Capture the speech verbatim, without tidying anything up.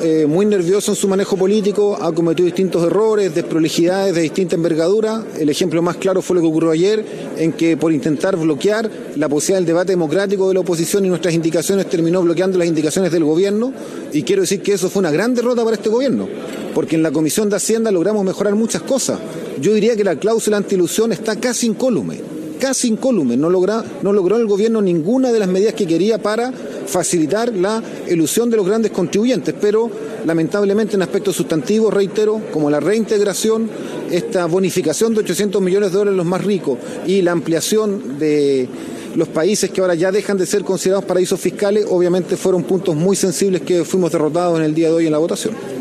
eh, muy nervioso en su manejo político, ha cometido distintos errores, desprolijidades de distinta envergadura. El ejemplo más claro fue lo que ocurrió ayer, en que por intentar bloquear la posibilidad del debate democrático de la oposición y nuestras indicaciones, terminó bloqueando las indicaciones del gobierno, y quiero decir que eso fue una gran derrota para este gobierno, porque en la Comisión de Hacienda logramos mejorar muchas cosas. Yo diría que la cláusula antiilusión está casi incólume, casi incólume. No, logra, no logró el gobierno ninguna de las medidas que quería para facilitar la elusión de los grandes contribuyentes, pero lamentablemente en aspectos sustantivos, reitero, como la reintegración, esta bonificación de ochocientos millones de dólares a los más ricos y la ampliación de los países que ahora ya dejan de ser considerados paraísos fiscales, obviamente fueron puntos muy sensibles que fuimos derrotados en el día de hoy en la votación.